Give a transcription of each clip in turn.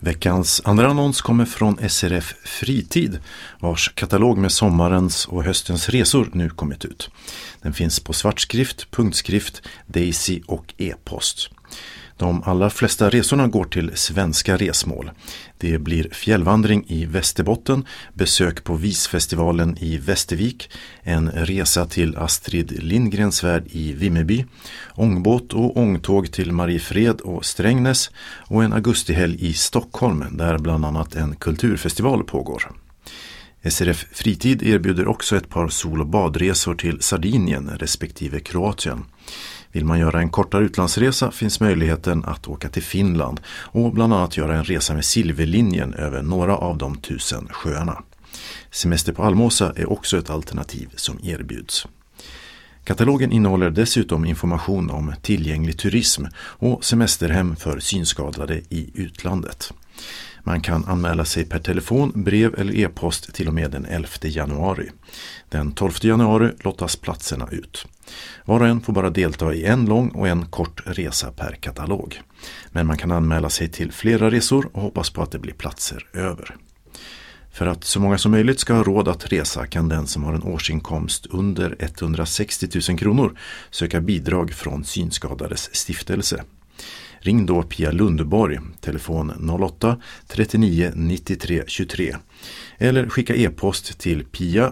Veckans andra annons kommer från SRF Fritid, vars katalog med sommarens och höstens resor nu kommit ut. Den finns på svartskrift, punktskrift, Daisy och e-post. De allra flesta resorna går till svenska resmål. Det blir fjällvandring i Västerbotten, besök på Visfestivalen i Västervik, en resa till Astrid Lindgrens värld i Vimmerby, ångbåt och ångtåg till Mariefred och Strängnäs och en augustihelg i Stockholm där bland annat en kulturfestival pågår. SRF Fritid erbjuder också ett par sol- och badresor till Sardinien respektive Kroatien. Vill man göra en kortare utlandsresa finns möjligheten att åka till Finland och bland annat göra en resa med Silverlinjen över några av de 1000 sjöarna. Semester på Almåsa är också ett alternativ som erbjuds. Katalogen innehåller dessutom information om tillgänglig turism och semesterhem för synskadade i utlandet. Man kan anmäla sig per telefon, brev eller e-post till och med den 11 januari. Den 12 januari lottas platserna ut. Var och en får bara delta i en lång och en kort resa per katalog. Men man kan anmäla sig till flera resor och hoppas på att det blir platser över. För att så många som möjligt ska ha råd att resa kan den som har en årsinkomst under 160 000 kronor söka bidrag från Synskadades stiftelse. Ring då Pia Lundeborg, telefon 08 39 93 23 eller skicka e-post till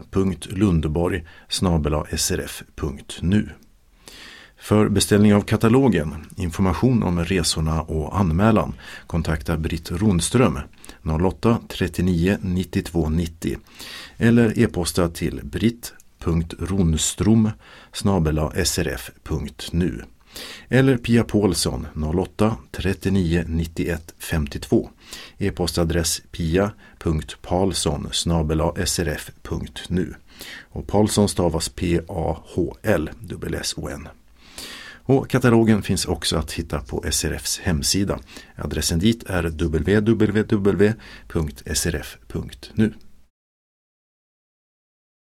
pia.lundeborg@srf.nu. För beställning av katalogen, information om resorna och anmälan kontakta Britt Ronström 08 39 92 90 eller e-posta till britt.ronstrom@srf.nu. Eller Pia Paulsson 08 39 91 52. E-postadress pia.paulsson@srf.nu. Och Paulsson stavas PAHLSSON. Och katalogen finns också att hitta på SRFs hemsida. Adressen dit är www.srf.nu.